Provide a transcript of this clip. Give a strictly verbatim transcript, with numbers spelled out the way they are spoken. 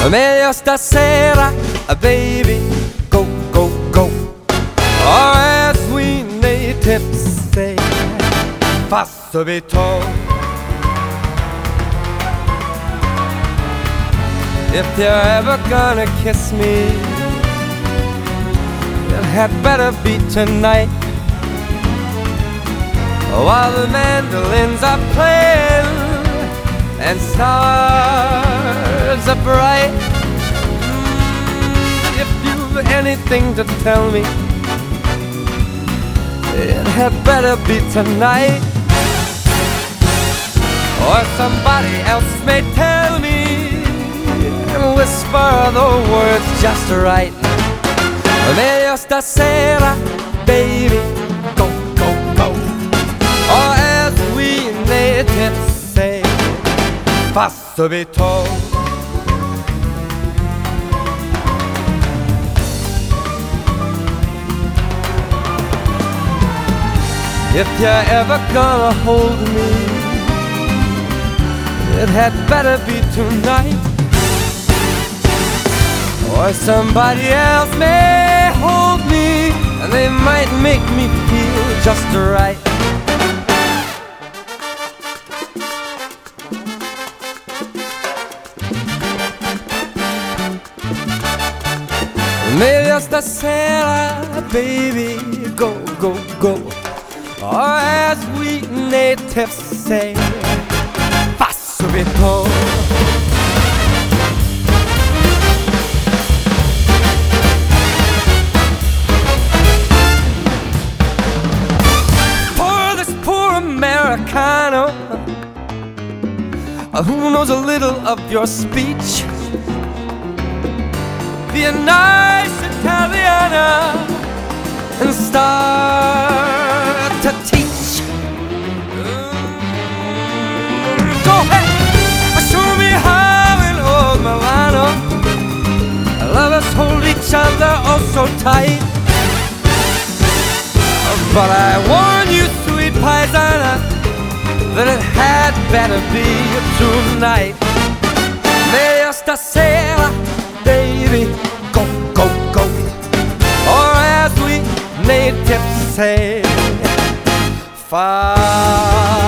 Meglio stasera, baby, go, go, go. Or as we natives say, fa subito. If you're ever gonna kiss me, it had better be tonight, while the mandolins are playing and stars are bright. Mm, if you've anything to tell me, it had better be tonight, or somebody else may tell me and whisper the words just right. Meglio stasera, baby, go, go, go. Or as we natives say, fa subito. If you're ever gonna hold me, it had better be tonight, or somebody else may hold me, and they might make me feel just right. Meglio stasera, baby, go, go, go. Or as we natives say, fa subito. Americano, who knows a little of your speech, be a nice Italiana and start to teach. Go ahead, show me how in old Milano lovers hold each other oh so tight. But I warn you, sweet paisana, that it had better be tonight. Meglio stasera, baby, go, go, go. Or as we natives say, fa